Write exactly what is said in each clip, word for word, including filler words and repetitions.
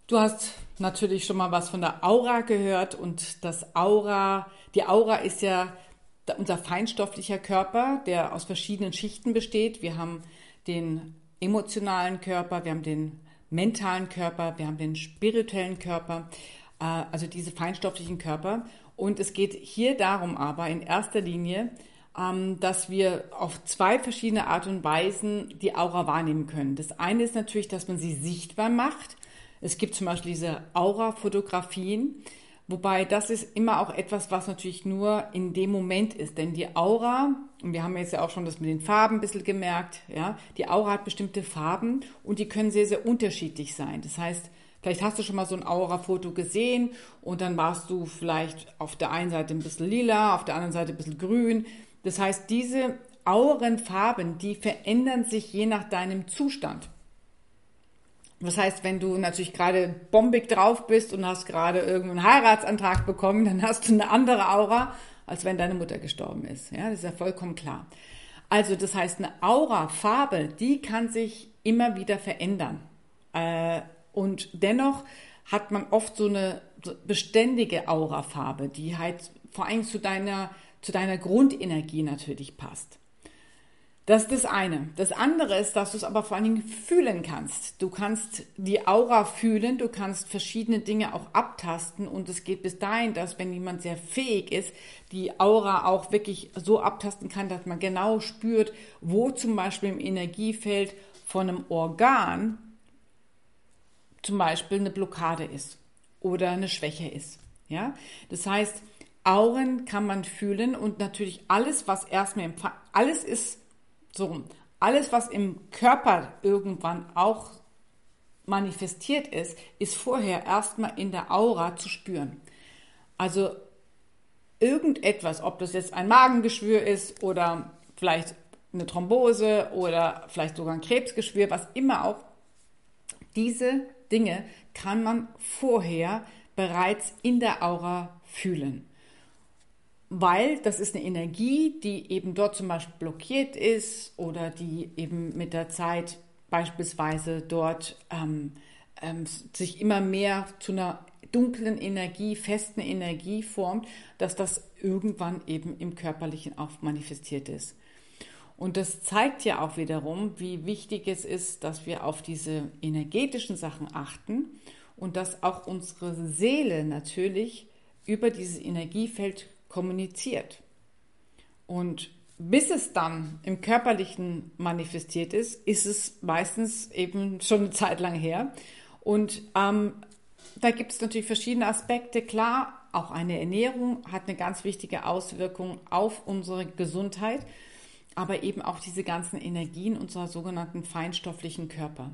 Du hast natürlich schon mal was von der Aura gehört und das Aura, die Aura ist ja unser feinstofflicher Körper, der aus verschiedenen Schichten besteht. Wir haben den emotionalen Körper, wir haben den mentalen Körper, wir haben den spirituellen Körper, äh, also diese feinstofflichen Körper. Und es geht hier darum aber in erster Linie, ähm, dass wir auf zwei verschiedene Art und Weisen die Aura wahrnehmen können. Das eine ist natürlich, dass man sie sichtbar macht. Es gibt zum Beispiel diese Aura-Fotografien, wobei das ist immer auch etwas, was natürlich nur in dem Moment ist. Denn die Aura, und wir haben jetzt ja auch schon das mit den Farben ein bisschen gemerkt, ja, die Aura hat bestimmte Farben und die können sehr, sehr unterschiedlich sein. Das heißt, vielleicht hast du schon mal so ein Aura-Foto gesehen und dann warst du vielleicht auf der einen Seite ein bisschen lila, auf der anderen Seite ein bisschen grün. Das heißt, diese Aurenfarben, die verändern sich je nach deinem Zustand. Das heißt, wenn du natürlich gerade bombig drauf bist und hast gerade irgendeinen Heiratsantrag bekommen, dann hast du eine andere Aura, als wenn deine Mutter gestorben ist. Ja, das ist ja vollkommen klar. Also das heißt, eine Aura-Farbe, die kann sich immer wieder verändern. Äh, und dennoch hat man oft so eine beständige Aura-Farbe, die halt vor allem zu deiner, zu deiner Grundenergie natürlich passt. Das ist das eine. Das andere ist, dass du es aber vor allen Dingen fühlen kannst. Du kannst die Aura fühlen, du kannst verschiedene Dinge auch abtasten und es geht bis dahin, dass wenn jemand sehr fähig ist, die Aura auch wirklich so abtasten kann, dass man genau spürt, wo zum Beispiel im Energiefeld von einem Organ zum Beispiel eine Blockade ist oder eine Schwäche ist. Ja? Das heißt, Auren kann man fühlen und natürlich alles, was erstmal im Fa- alles ist So, alles, was im Körper irgendwann auch manifestiert ist, ist vorher erstmal in der Aura zu spüren. Also irgendetwas, ob das jetzt ein Magengeschwür ist oder vielleicht eine Thrombose oder vielleicht sogar ein Krebsgeschwür, was immer auch, diese Dinge kann man vorher bereits in der Aura fühlen. Weil das ist eine Energie, die eben dort zum Beispiel blockiert ist oder die eben mit der Zeit beispielsweise dort ähm, ähm, sich immer mehr zu einer dunklen Energie, festen Energie formt, dass das irgendwann eben im Körperlichen auch manifestiert ist. Und das zeigt ja auch wiederum, wie wichtig es ist, dass wir auf diese energetischen Sachen achten und dass auch unsere Seele natürlich über dieses Energiefeld kommuniziert. Und bis es dann im Körperlichen manifestiert ist, ist es meistens eben schon eine Zeit lang her. Und ähm, da gibt es natürlich verschiedene Aspekte. Klar, auch eine Ernährung hat eine ganz wichtige Auswirkung auf unsere Gesundheit, aber eben auch diese ganzen Energien unserer sogenannten feinstofflichen Körper.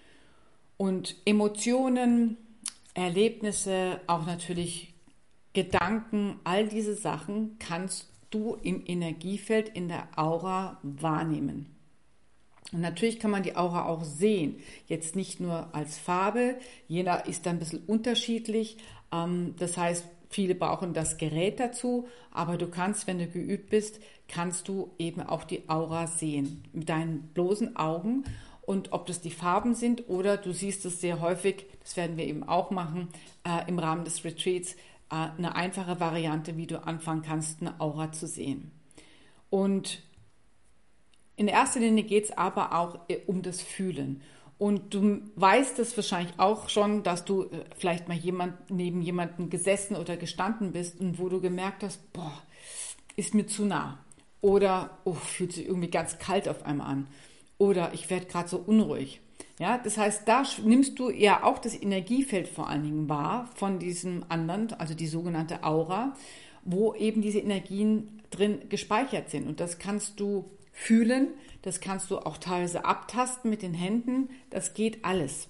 Und Emotionen, Erlebnisse, auch natürlich Gedanken, all diese Sachen kannst du im Energiefeld in der Aura wahrnehmen. Und natürlich kann man die Aura auch sehen. Jetzt nicht nur als Farbe, jeder ist da ein bisschen unterschiedlich. Das heißt, viele brauchen das Gerät dazu, aber du kannst, wenn du geübt bist, kannst du eben auch die Aura sehen mit deinen bloßen Augen. Und ob das die Farben sind oder du siehst es sehr häufig, das werden wir eben auch machen äh, im Rahmen des Retreats, eine einfache Variante, wie du anfangen kannst, eine Aura zu sehen. Und in erster Linie geht es aber auch um das Fühlen. Und du weißt es wahrscheinlich auch schon, dass du vielleicht mal jemand, neben jemandem gesessen oder gestanden bist und wo du gemerkt hast, boah, ist mir zu nah. Oder oh, fühlt sich irgendwie ganz kalt auf einmal an. Oder ich werde gerade so unruhig. Ja, das heißt, da nimmst du ja auch das Energiefeld vor allen Dingen wahr von diesem anderen, also die sogenannte Aura, wo eben diese Energien drin gespeichert sind. Und das kannst du fühlen, das kannst du auch teilweise abtasten mit den Händen, das geht alles.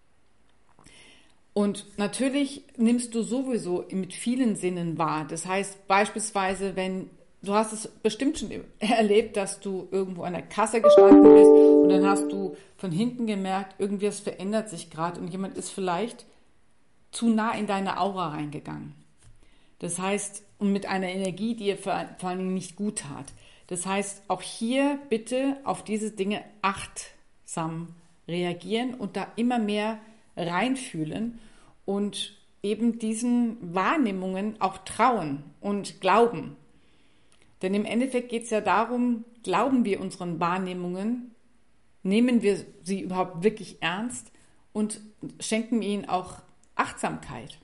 Und natürlich nimmst du sowieso mit vielen Sinnen wahr. Das heißt beispielsweise, wenn du hast es bestimmt schon erlebt, dass du irgendwo an der Kasse gestanden bist und dann hast du von hinten gemerkt, irgendwie es verändert sich gerade und jemand ist vielleicht zu nah in deine Aura reingegangen. Das heißt, und mit einer Energie, die ihr vor allen Dingen nicht gut tat. Das heißt, auch hier bitte auf diese Dinge achtsam reagieren und da immer mehr reinfühlen und eben diesen Wahrnehmungen auch trauen und glauben. Denn im Endeffekt geht es ja darum, glauben wir unseren Wahrnehmungen, nehmen wir sie überhaupt wirklich ernst und schenken ihnen auch Achtsamkeit.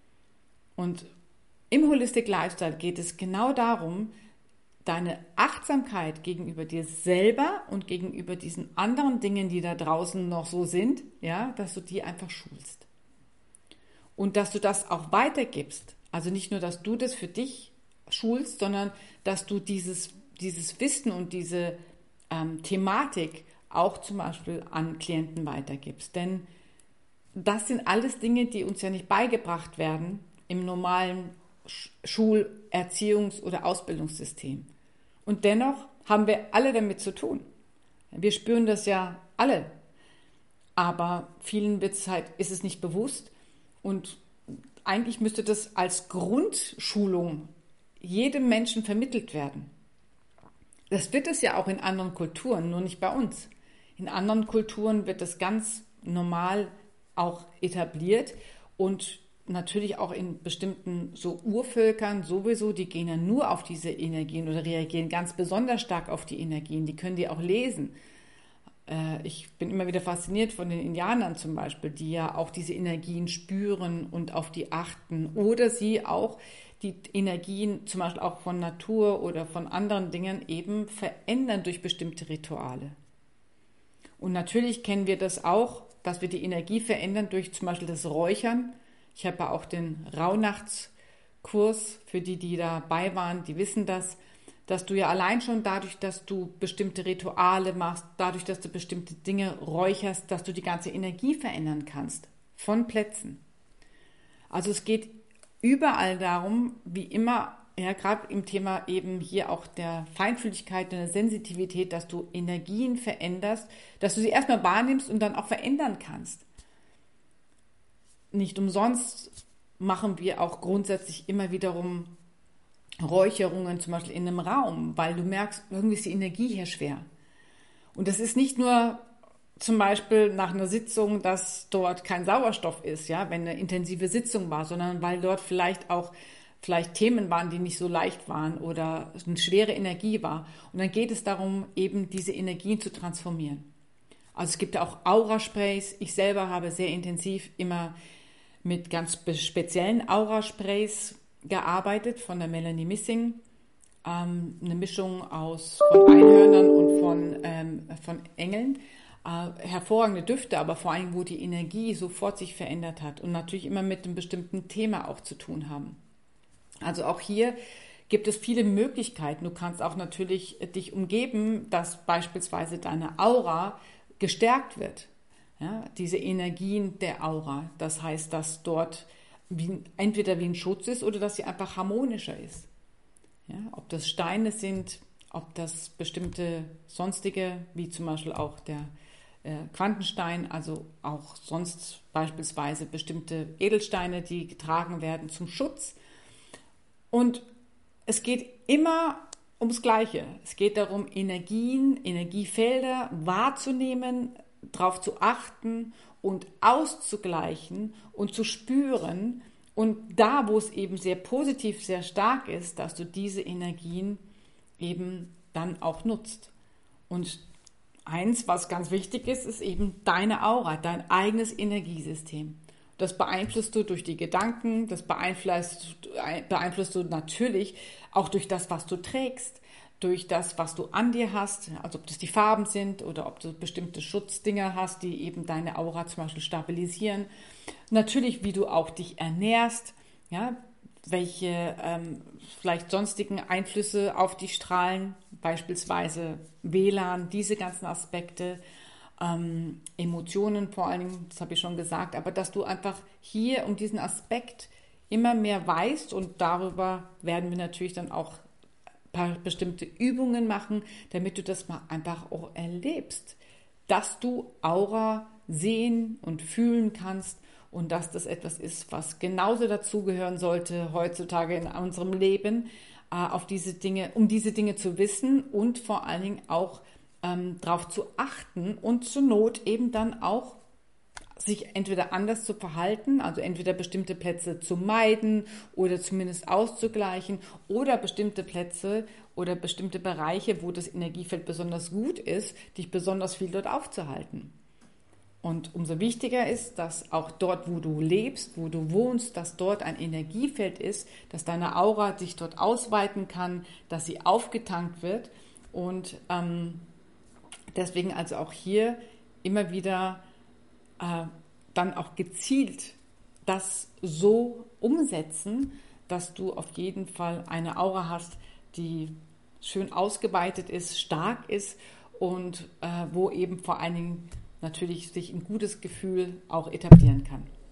Und im Holistic Lifestyle geht es genau darum, deine Achtsamkeit gegenüber dir selber und gegenüber diesen anderen Dingen, die da draußen noch so sind, ja, dass du die einfach schulst. Und dass du das auch weitergibst. Also nicht nur, dass du das für dich schulst, sondern dass du dieses, dieses Wissen und diese ähm, Thematik auch zum Beispiel an Klienten weitergibst. Denn das sind alles Dinge, die uns ja nicht beigebracht werden im normalen Schul-, Erziehungs- oder Ausbildungssystem. Und dennoch haben wir alle damit zu tun. Wir spüren das ja alle. Aber vielen wird's halt, ist es nicht bewusst. Und eigentlich müsste das als Grundschulung jedem Menschen vermittelt werden. Das wird es ja auch in anderen Kulturen, nur nicht bei uns. In anderen Kulturen wird das ganz normal auch etabliert und natürlich auch in bestimmten so Urvölkern sowieso, die gehen ja nur auf diese Energien oder reagieren ganz besonders stark auf die Energien, die können die auch lesen. Ich bin immer wieder fasziniert von den Indianern zum Beispiel, die ja auch diese Energien spüren und auf die achten oder sie auch die Energien zum Beispiel auch von Natur oder von anderen Dingen eben verändern durch bestimmte Rituale. Und natürlich kennen wir das auch, dass wir die Energie verändern durch zum Beispiel das Räuchern. Ich habe ja auch den Rauhnachtskurs, für die, die dabei waren, die wissen das, dass du ja allein schon dadurch, dass du bestimmte Rituale machst, dadurch, dass du bestimmte Dinge räucherst, dass du die ganze Energie verändern kannst von Plätzen. Also es geht überall darum, wie immer, ja gerade im Thema eben hier auch der Feinfühligkeit, der Sensitivität, dass du Energien veränderst, dass du sie erstmal wahrnimmst und dann auch verändern kannst. Nicht umsonst machen wir auch grundsätzlich immer wiederum Räucherungen zum Beispiel in einem Raum, weil du merkst, irgendwie ist die Energie hier schwer. Und das ist nicht nur zum Beispiel nach einer Sitzung, dass dort kein Sauerstoff ist, ja, wenn eine intensive Sitzung war, sondern weil dort vielleicht auch vielleicht Themen waren, die nicht so leicht waren oder eine schwere Energie war. Und dann geht es darum, eben diese Energien zu transformieren. Also es gibt auch Aura-Sprays. Ich selber habe sehr intensiv immer mit ganz speziellen Aura-Sprays gearbeitet von der Melanie Missing. Ähm, eine Mischung aus von Einhörnern und von, ähm, von Engeln. Äh, hervorragende Düfte, aber vor allem, wo die Energie sofort sich verändert hat und natürlich immer mit einem bestimmten Thema auch zu tun haben. Also auch hier gibt es viele Möglichkeiten. Du kannst auch natürlich dich umgeben, dass beispielsweise deine Aura gestärkt wird. Ja, diese Energien der Aura. Das heißt, dass dort wie, entweder wie ein Schutz ist oder dass sie einfach harmonischer ist. Ja, ob das Steine sind, ob das bestimmte sonstige, wie zum Beispiel auch der äh, Quantenstein, also auch sonst beispielsweise bestimmte Edelsteine, die getragen werden zum Schutz. Und es geht immer ums Gleiche. Es geht darum, Energien, Energiefelder wahrzunehmen, darauf zu achten und auszugleichen und zu spüren. Und da, wo es eben sehr positiv, sehr stark ist, dass du diese Energien eben dann auch nutzt. Und eins, was ganz wichtig ist, ist eben deine Aura, dein eigenes Energiesystem. Das beeinflusst du durch die Gedanken, das beeinflusst, beeinflusst du natürlich auch durch das, was du trägst, durch das, was du an dir hast, also ob das die Farben sind oder ob du bestimmte Schutzdinger hast, die eben deine Aura zum Beispiel stabilisieren. Natürlich, wie du auch dich ernährst, ja, welche ähm, vielleicht sonstigen Einflüsse auf dich strahlen, beispielsweise W L A N, diese ganzen Aspekte, ähm, Emotionen vor allen Dingen, das habe ich schon gesagt, aber dass du einfach hier um diesen Aspekt immer mehr weißt und darüber werden wir natürlich dann auch paar bestimmte Übungen machen, damit du das mal einfach auch erlebst, dass du Aura sehen und fühlen kannst und dass das etwas ist, was genauso dazugehören sollte heutzutage in unserem Leben, äh, auf diese Dinge, um diese Dinge zu wissen und vor allen Dingen auch ähm, darauf zu achten und zur Not eben dann auch sich entweder anders zu verhalten, also entweder bestimmte Plätze zu meiden oder zumindest auszugleichen oder bestimmte Plätze oder bestimmte Bereiche, wo das Energiefeld besonders gut ist, dich besonders viel dort aufzuhalten. Und umso wichtiger ist, dass auch dort, wo du lebst, wo du wohnst, dass dort ein Energiefeld ist, dass deine Aura sich dort ausweiten kann, dass sie aufgetankt wird und ähm, deswegen also auch hier immer wieder äh, dann auch gezielt das so umsetzen, dass du auf jeden Fall eine Aura hast, die schön ausgeweitet ist, stark ist und äh, wo eben vor allen Dingen natürlich sich ein gutes Gefühl auch etablieren kann.